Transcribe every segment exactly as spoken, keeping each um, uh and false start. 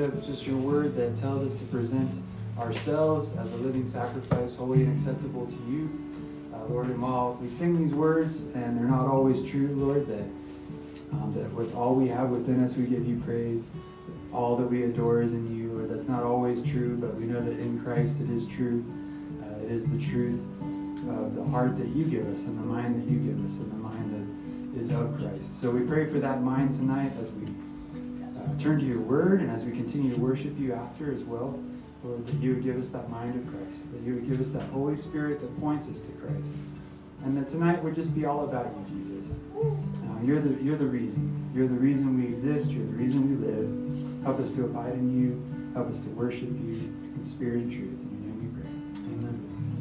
of just your word that tells us to present ourselves as a living sacrifice, holy and acceptable to you. Uh, Lord, and while we sing these words, and they're not always true, Lord, that, um, that with all we have within us, we give you praise. All that we adore is in you, Lord. That's not always true, but we know that in Christ it is true. Uh, it is the truth of the heart that you give us and the mind that you give us and the mind that is of Christ. So we pray for that mind tonight as we uh, turn to your word and as we continue to worship you after as well. Lord, that you would give us that mind of Christ, that you would give us that Holy Spirit that points us to Christ, and that tonight would just be all about you, Jesus. Uh, you're the you're the reason. You're the reason we exist. You're the reason we live. Help us to abide in you. Help us to worship you in spirit and truth. In your name we pray. Amen.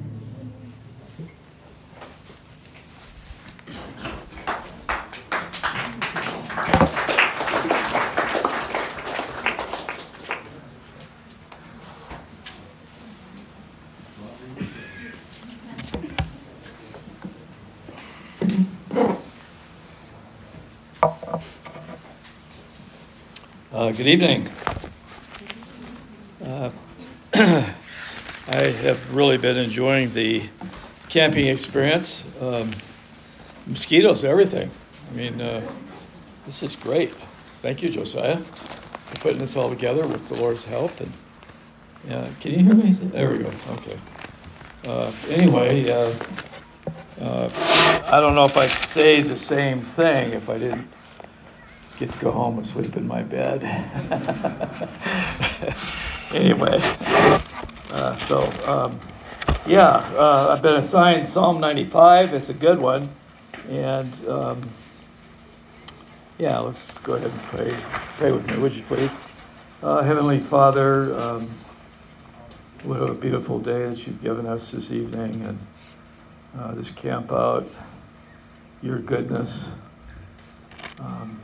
Uh, good evening. Uh, I have really been enjoying the camping experience. Um, mosquitoes, everything. I mean, uh, this is great. Thank you, Josiah, for putting this all together with the Lord's help. And yeah, can you hear me? There we go. Okay. Uh, anyway, uh, uh, I don't know if I'd say the same thing if I didn't get to go home and sleep in my bed. Anyway, uh, so, um, yeah, uh, I've been assigned Psalm ninety-five. It's a good one. And, um, yeah, let's go ahead and pray. Pray with me, would you please? Uh, Heavenly Father, um, what a beautiful day that you've given us this evening, and uh, this camp out, your goodness. Um,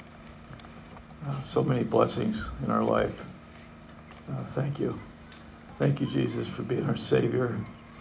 Uh, so many blessings in our life. Uh, thank you. Thank you, Jesus, for being our Savior.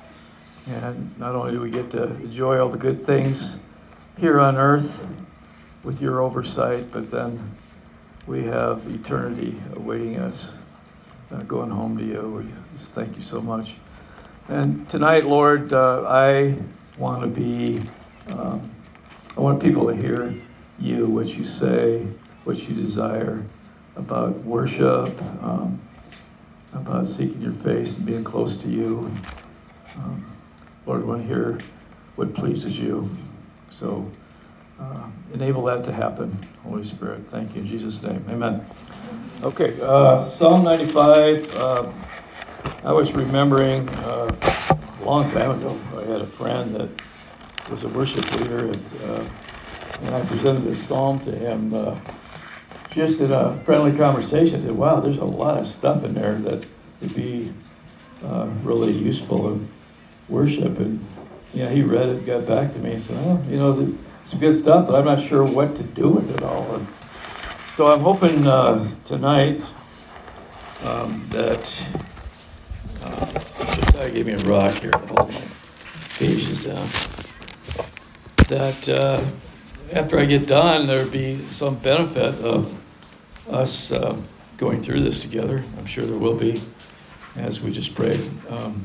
And not only do we get to enjoy all the good things here on earth with your oversight, but then we have eternity awaiting us, uh, going home to you. We just thank you so much. And tonight, Lord, uh, I want to be, um, I want people to hear you, what you say, what you desire about worship, um, about seeking your face and being close to you. Um, Lord, we want to hear what pleases you. So uh, enable that to happen, Holy Spirit. Thank you in Jesus' name. Amen. Okay, uh, Psalm ninety-five. Uh, I was remembering uh, a long time ago, I had a friend that was a worship leader, and, uh, and I presented this psalm to him uh, just in a friendly conversation. I said, wow, there's a lot of stuff in there that would be uh, really useful in worship. And yeah, he read it, got back to me, and said, oh, you know, some good stuff, but I'm not sure what to do with it all. And so I'm hoping uh, tonight um, that, uh, Josiah gave me a rock here to hold my pages down, that uh, after I get done, there'll be some benefit of us uh, going through this together. I'm sure there will be, as we just prayed. Um,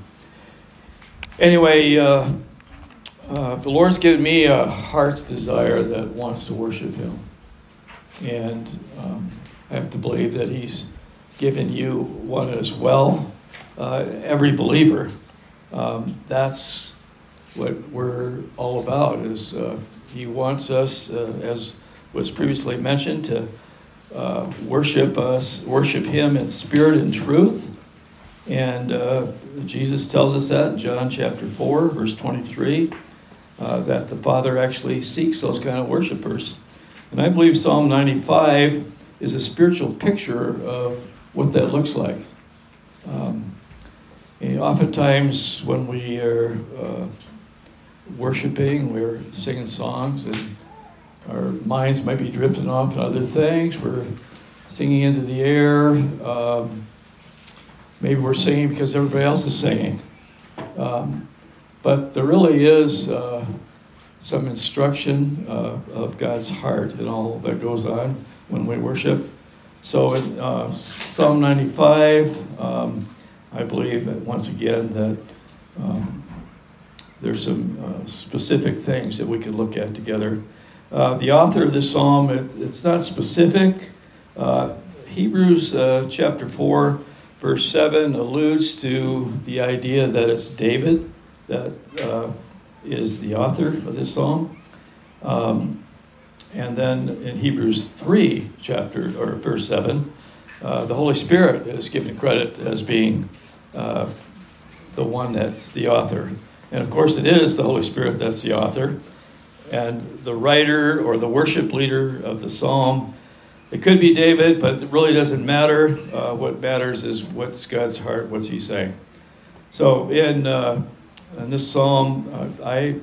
anyway, uh, uh, the Lord's given me a heart's desire that wants to worship Him. And um, I have to believe that He's given you one as well. Uh, every believer, um, that's what we're all about, is uh, He wants us, uh, as was previously mentioned, to uh, worship us, worship Him in spirit and truth. And uh, Jesus tells us that in John chapter four, verse twenty-three, uh, that the Father actually seeks those kind of worshipers. And I believe Psalm ninety-five is a spiritual picture of what that looks like. Um, and oftentimes when we are uh, worshiping, we're singing songs, and our minds might be drifting off on other things. We're singing into the air. Um, maybe we're singing because everybody else is singing. Um, but there really is uh, some instruction uh, of God's heart in all that goes on when we worship. So in uh, Psalm ninety-five, um, I believe that once again that um, there's some uh, specific things that we could look at together. Uh, the author of this psalm, it, it's not specific. Uh, Hebrews uh, chapter four, verse seven alludes to the idea that it's David that uh, is the author of this psalm. Um, and then in Hebrews three, chapter or verse seven, uh, the Holy Spirit is given credit as being uh, the one that's the author. And of course it is the Holy Spirit that's the author. And the writer or the worship leader of the psalm, it could be David, but it really doesn't matter. Uh, what matters is what's God's heart, what's he saying. So in uh, in this psalm, uh, I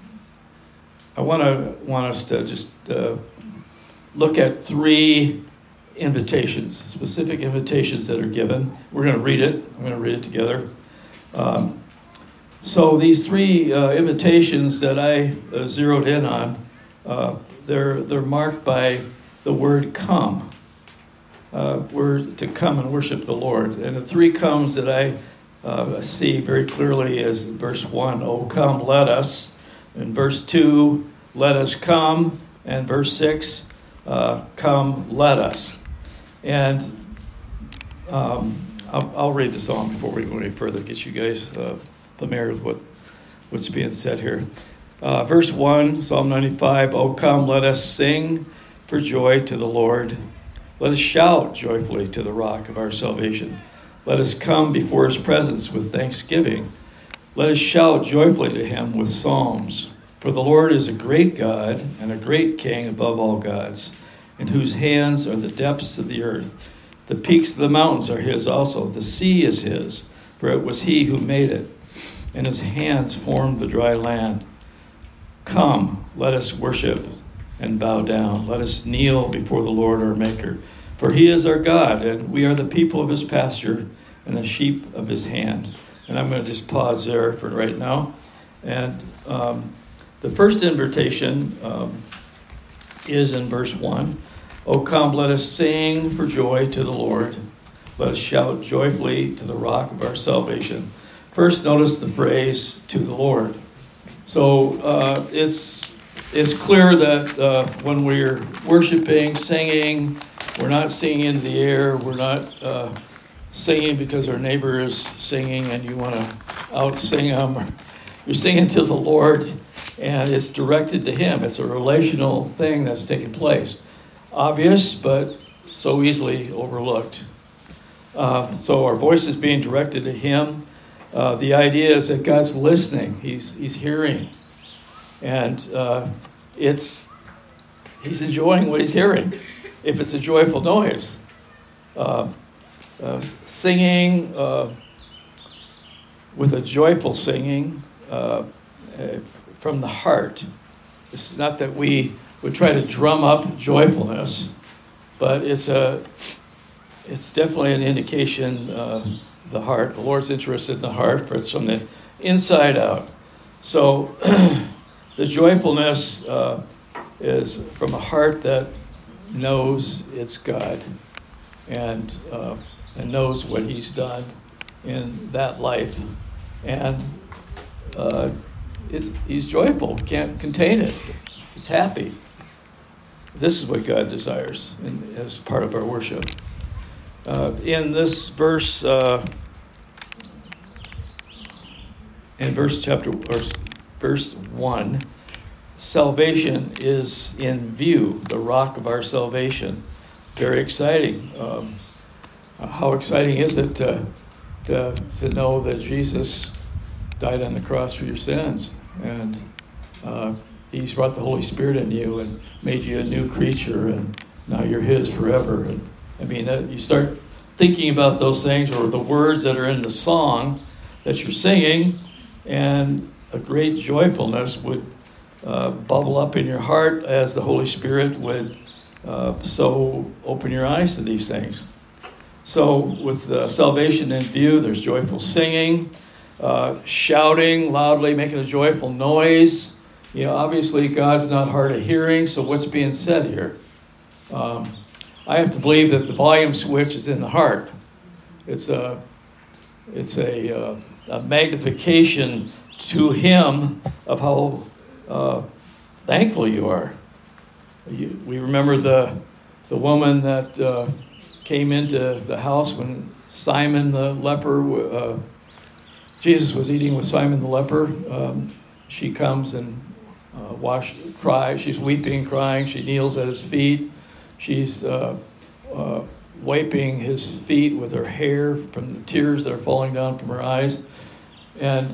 I want to want us to just uh, look at three invitations, specific invitations that are given. We're going to read it. I'm going to read it together. Um, So these three uh, invitations that I uh, zeroed in on, uh, they're they're marked by the word "come." Uh, we're to come and worship the Lord, and the three comes that I uh, see very clearly is verse one, "Oh come, let us," and verse two, "Let us come," and verse six, uh, "Come, let us." And um, I'll, I'll read the psalm before we go any further. Get you guys Uh, familiar with what, what's being said here. Uh, verse one, Psalm ninety-five, "Oh come, let us sing for joy to the Lord. Let us shout joyfully to the rock of our salvation. Let us come before his presence with thanksgiving. Let us shout joyfully to him with psalms. For the Lord is a great God and a great King above all gods, in whose hands are the depths of the earth. The peaks of the mountains are his also. The sea is his, for it was he who made it, and his hands formed the dry land. Come, let us worship and bow down. Let us kneel before the Lord our Maker. For he is our God, and we are the people of his pasture and the sheep of his hand." And I'm going to just pause there for right now. And um, the first invitation um, is in verse one. "Oh come, let us sing for joy to the Lord. Let us shout joyfully to the rock of our salvation." First, notice the phrase "to the Lord." So uh, it's it's clear that uh, when we're worshiping, singing, we're not singing into the air. We're not uh, singing because our neighbor is singing and you want to out-sing them. You're singing to the Lord, and it's directed to him. It's a relational thing that's taking place. Obvious, but so easily overlooked. Uh, so our voice is being directed to him. Uh, the idea is that God's listening. He's he's hearing, and uh, it's he's enjoying what he's hearing. If it's a joyful noise, uh, uh, singing uh, with a joyful singing uh, uh, from the heart. It's not that we would try to drum up joyfulness, but it's a it's definitely an indication. Uh, The heart. The Lord's interested in the heart, for it's from the inside out. So the joyfulness uh, is from a heart that knows it's God and uh, and knows what he's done in that life. And uh, is, he's joyful, can't contain it. He's happy. This is what God desires in, as part of our worship. Uh, in this verse, uh, in verse chapter or verse one, salvation is in view, the rock of our salvation. Very exciting. Um, how exciting is it to, to to know that Jesus died on the cross for your sins, and uh, he's brought the Holy Spirit in you and made you a new creature, and now you're his forever. And I mean, that you start thinking about those things, or the words that are in the song that you're singing, and a great joyfulness would uh, bubble up in your heart as the Holy Spirit would uh, so open your eyes to these things. So with uh, salvation in view, there's joyful singing, uh, shouting loudly, making a joyful noise. You know, obviously God's not hard of hearing, so what's being said here? Um, I have to believe that the volume switch is in the heart. It's a, it's a, uh, a magnification to him of how uh, thankful you are. You, we remember the the woman that uh, came into the house when Simon the leper, uh, Jesus was eating with Simon the leper. Um, she comes and uh, wash, cries. She's weeping, crying. She kneels at his feet. She's uh, uh, wiping his feet with her hair from the tears that are falling down from her eyes. And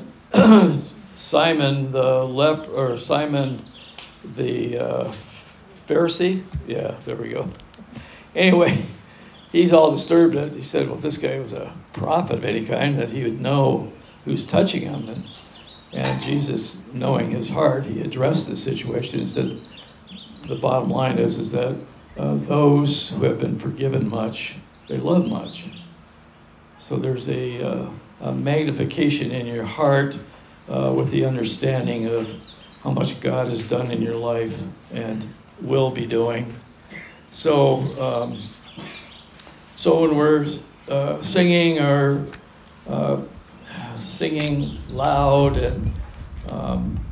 Simon the lep or Simon the uh, Pharisee, yeah, there we go. Anyway, he's all disturbed. He said, well, if this guy was a prophet of any kind, that he would know who's touching him. And, and Jesus, knowing his heart, he addressed the situation and said, the bottom line is, is that uh, those who have been forgiven much, they love much. So there's a, uh, a magnification in your heart uh, with the understanding of how much God has done in your life and will be doing. So, um, so when we're uh, singing or uh, singing loud and um,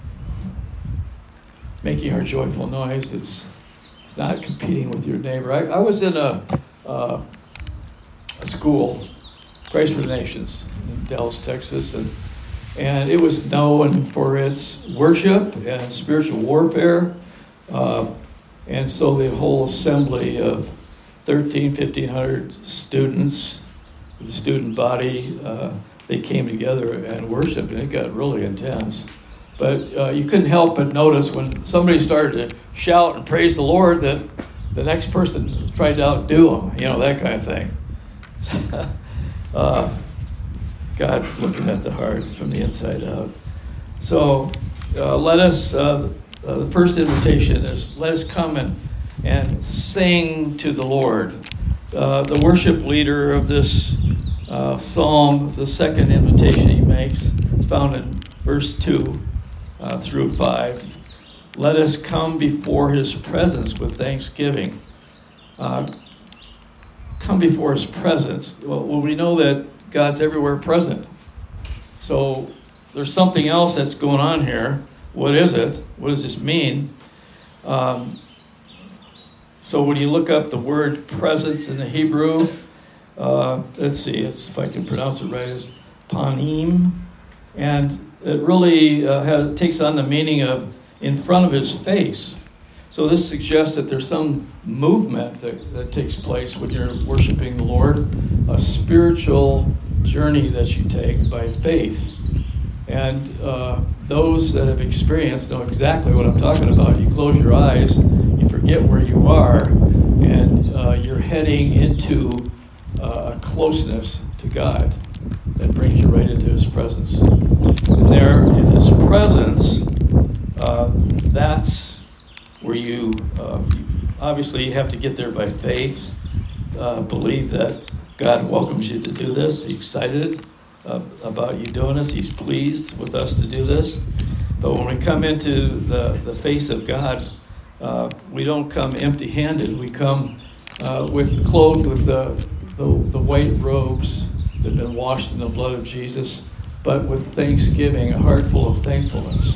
making our joyful noise, it's it's not competing with your neighbor. I, I was in a uh, a school, Christ for the Nations, in Dallas, Texas, and and it was known for its worship and spiritual warfare. Uh, and so the whole assembly of thirteen, fifteen hundred students, the student body, uh, they came together and worshiped, and it got really intense. But uh, you couldn't help but notice when somebody started to shout and praise the Lord that the next person tried to outdo them, you know, that kind of thing. uh, God's looking at the hearts from the inside out. So uh, let us, uh, uh, the first invitation is let us come and, and sing to the Lord. Uh, the worship leader of this uh, psalm, the second invitation he makes, is found in verse two uh, through five. Let us come before his presence with thanksgiving. Uh, come before his presence. Well, well, we know that God's everywhere present. So there's something else that's going on here. What is it? What does this mean? Um, so when you look up the word presence in the Hebrew, uh, let's see, it's, if I can pronounce it right, is panim. And it really uh, has, takes on the meaning of in front of his face. So this suggests that there's some movement that, that takes place when you're worshiping the Lord, a spiritual journey that you take by faith. And uh, those that have experienced know exactly what I'm talking about. You close your eyes, you forget where you are, and uh, you're heading into uh, a closeness to God that brings you right into his presence. And there, in his presence, uh, that's where you, uh, you obviously you have to get there by faith, uh, believe that God welcomes you to do this. He's excited uh, about you doing this. He's pleased with us to do this. But when we come into the, the face of God, uh, we don't come empty-handed. We come uh, with clothed with the, the, the white robes that have been washed in the blood of Jesus, but with thanksgiving, a heart full of thankfulness.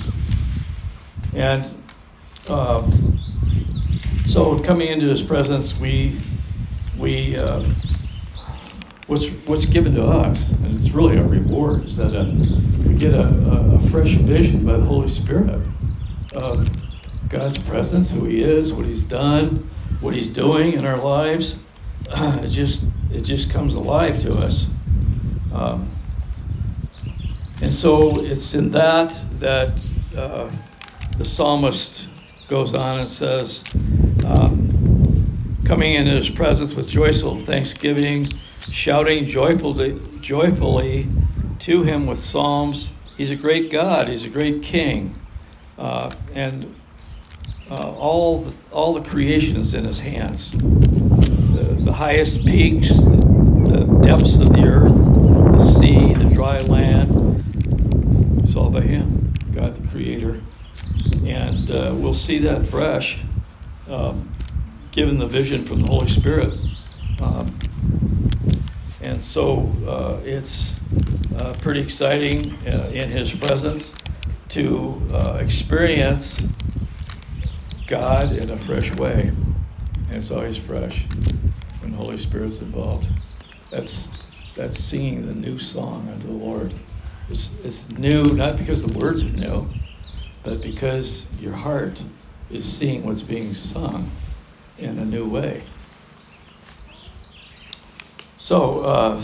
And um, so coming into his presence, we we uh, what's what's given to us, and it's really our reward, is that uh, we get a, a, a fresh vision by the Holy Spirit of God's presence, who he is, what he's done, what he's doing in our lives. Uh, it just it just comes alive to us. Um, and so it's in that that uh, the psalmist goes on and says, um, coming into his presence with joyful thanksgiving, shouting joyfully, joyfully to him with psalms. He's a great God. He's a great King. Uh, and uh, all, the, all the creation is in his hands. The, the highest peaks, the, the depths of the earth, the sea, the dry land. It's all by him, God the Creator. And uh, we'll see that fresh. Um, given the vision from the Holy Spirit. Um, and so uh, it's uh, pretty exciting uh, in his presence to uh, experience God in a fresh way. And it's always fresh when the Holy Spirit's involved. That's that's singing the new song unto the Lord. It's it's new not because the words are new, but because your heart is seeing what's being sung in a new way. So uh,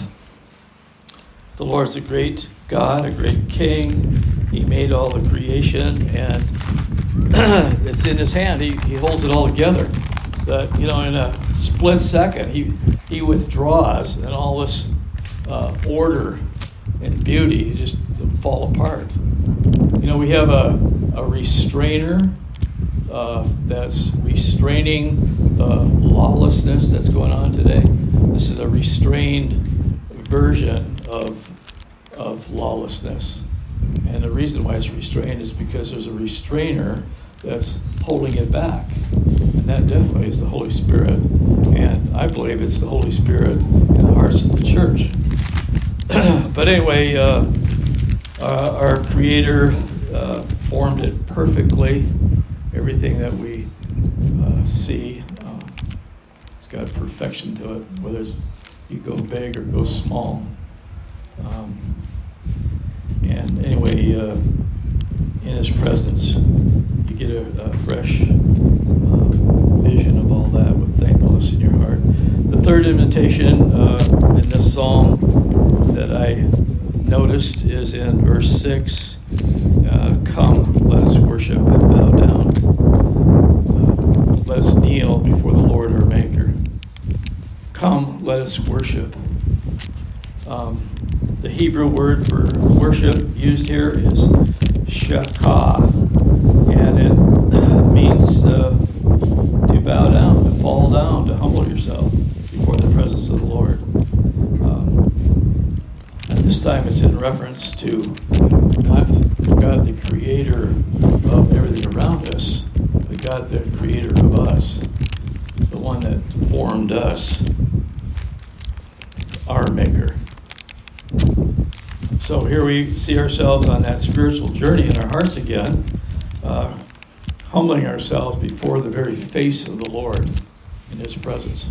the Lord's a great God, a great King. He made all the creation, and it's in his hand. He he holds it all together. That, you know, in a split second, he he withdraws, and all this uh, order and beauty just fall apart. You know, we have a a restrainer uh, that's restraining the lawlessness that's going on today. This is a restrained version of of lawlessness. And the reason why it's restrained is because there's a restrainer that's holding it back. And that definitely is the Holy Spirit. And I believe it's the Holy Spirit in the hearts of the church. But anyway, uh, uh, our Creator uh, formed it perfectly. Everything that we uh, see, uh, it's got perfection to it, whether it's you go big or go small. Um, And anyway, uh, in his presence, you get a, a fresh uh, vision of all that with thankfulness in your heart. The third invitation uh, in this psalm that I noticed is in verse six. Uh, Come, let us worship and bow down. Uh, let us kneel before the Lord our Maker. Come, let us worship. Um, The Hebrew word for worship used here is shakah, and it means uh, to bow down, to fall down, to humble yourself before the presence of the Lord. Um, and this time it's in reference to not God the creator of everything around us, but God the creator of us, the one that formed us, our Maker. So here we see ourselves on that spiritual journey in our hearts again, uh, humbling ourselves before the very face of the Lord in his presence.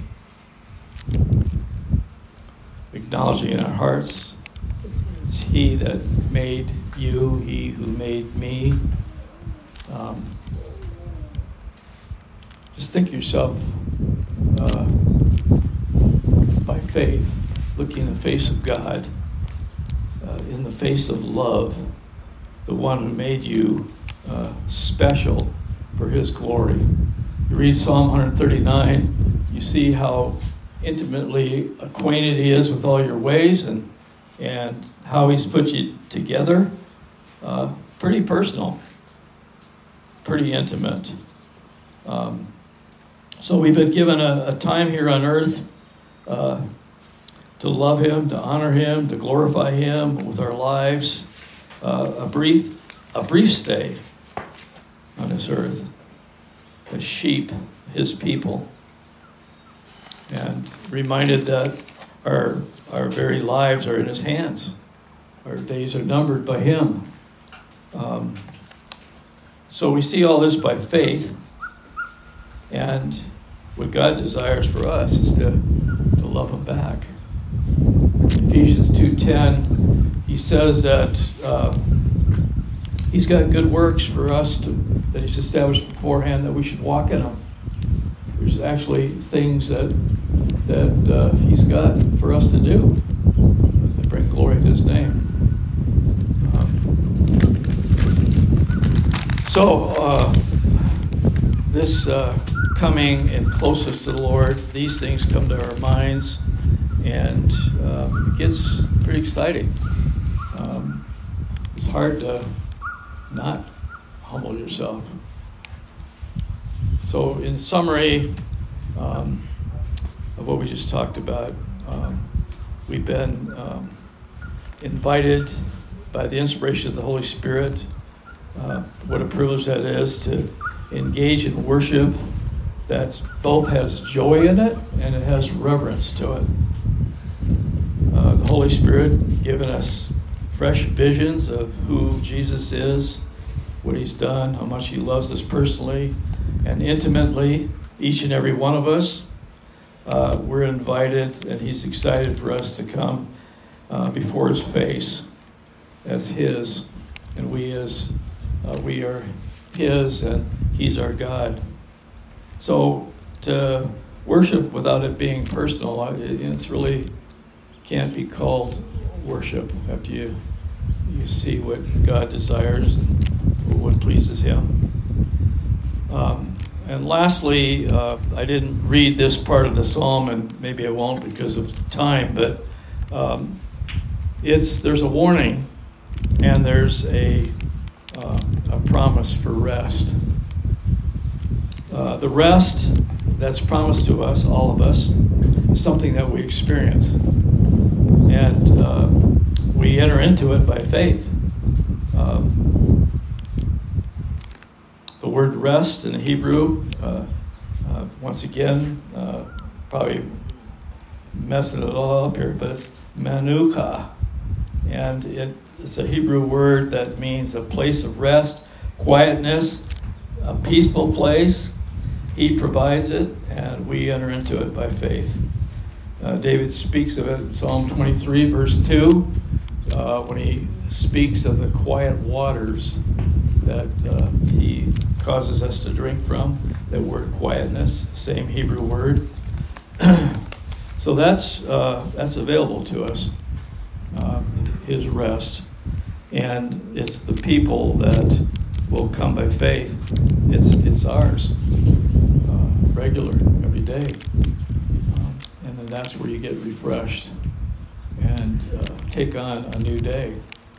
Acknowledging in our hearts, it's he that made you, he who made me. Um, just think yourself uh, by faith, looking in the face of God, Uh, in the face of love, the one who made you uh, special for his glory. You read Psalm one thirty-nine, you see how intimately acquainted he is with all your ways and and how he's put you together. Uh, pretty personal, pretty intimate. Um, so we've been given a, a time here on earth uh, to love him, to honor him, to glorify him with our lives. Uh, a brief, a brief stay on this earth as sheep, his people, and reminded that our our very lives are in his hands. Our days are numbered by him. Um, so we see all this by faith, and what God desires for us is to to love him back. Ephesians two ten, he says that uh, he's got good works for us to, that he's established beforehand that we should walk in them. There's actually things that that uh, he's got for us to do that bring glory to his name. Um, so uh, this uh, coming and closest to the Lord, these things come to our minds. And um, it gets pretty exciting. Um, it's hard to not humble yourself. So in summary um, of what we just talked about, um, we've been um, invited by the inspiration of the Holy Spirit. Uh, what a privilege that is to engage in worship that's both has joy in it and it has reverence to it. Uh, the Holy Spirit giving us fresh visions of who Jesus is, what he's done, how much he loves us personally and intimately, each and every one of us. Uh, we're invited, and he's excited for us to come uh, before his face as his, and we as uh, we are his, and he's our God. So to worship without it being personal, it, it's really can't be called worship after you you see what God desires and what pleases him. Um, and lastly, uh, I didn't read this part of the psalm, and maybe I won't because of time, but um, it's there's a warning and there's a uh, a promise for rest. Uh, the rest that's promised to us, all of us, is something that we experience. And uh, we enter into it by faith. Um, the word rest in Hebrew, uh, uh, once again, uh, probably messing it all up here, but it's manuka. And it, it's a Hebrew word that means a place of rest, quietness, a peaceful place. He provides it, and we enter into it by faith. Uh, David speaks of it in Psalm twenty-three, verse two, uh, when he speaks of the quiet waters that uh, he causes us to drink from. That word quietness, same Hebrew word. So that's uh, that's available to us, uh, his rest. And it's the people that will come by faith. It's, it's ours, uh, regular, every day. And then that's where you get refreshed and uh, take on a new day.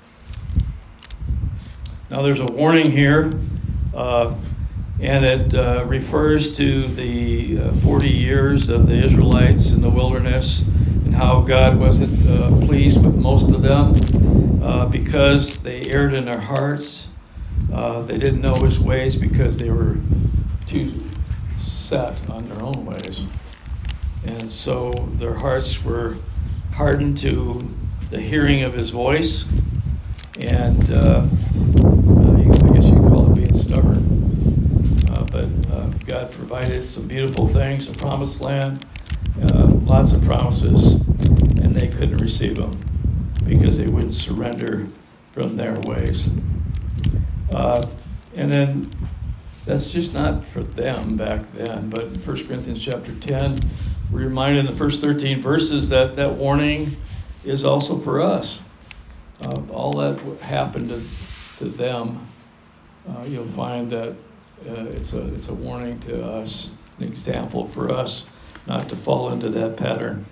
Now there's a warning here, uh, and it uh, refers to the uh, forty years of the Israelites in the wilderness and how God wasn't uh, pleased with most of them uh, because they erred in their hearts. Uh, they didn't know his ways because they were too set on their own ways. And so their hearts were hardened to the hearing of his voice. And uh, I guess you'd call it being stubborn. Uh, but uh, God provided some beautiful things, a promised land, uh, lots of promises, and they couldn't receive them because they wouldn't surrender from their ways. Uh, and then that's just not for them back then, but in First Corinthians chapter ten, we're reminded in the first thirteen verses that that warning is also for us. Uh, all that happened to, to them, uh, you'll find that uh, it's a it's a warning to us, an example for us not to fall into that pattern.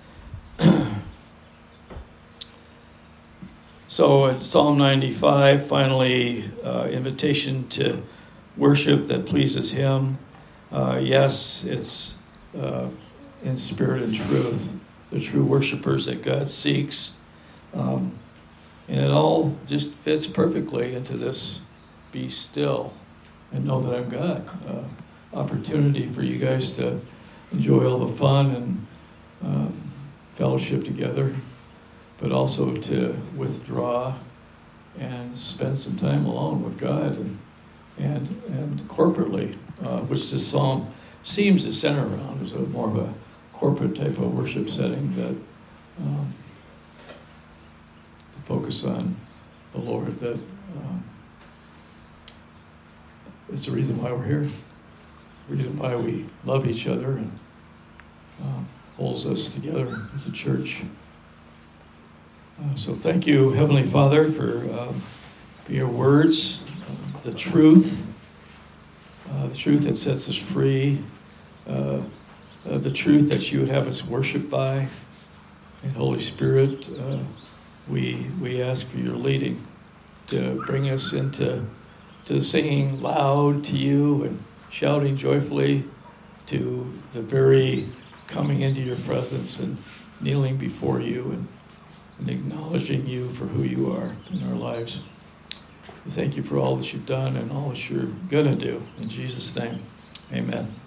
So in Psalm ninety-five, finally, uh, invitation to worship that pleases him. Uh, yes, it's uh, in spirit and truth, the true worshipers that God seeks. Um, and it all just fits perfectly into this be still and know that I'm God. Uh, opportunity for you guys to enjoy all the fun and um, fellowship together, but also to withdraw and spend some time alone with God and and and corporately, uh, which this psalm seems to center around, is a more of a corporate type of worship setting that um, to focus on the Lord. That um, it's the reason why we're here, the reason why we love each other and um, holds us together as a church. Uh, so thank you, Heavenly Father, for, uh, for your words, uh, the truth, uh, the truth that sets us free, uh, uh, the truth that you would have us worship by. And Holy Spirit, uh, we we ask for your leading to bring us into to singing loud to you and shouting joyfully to the very coming into your presence and kneeling before you and and acknowledging you for who you are in our lives. We thank you for all that you've done and all that you're going to do. In Jesus' name, amen.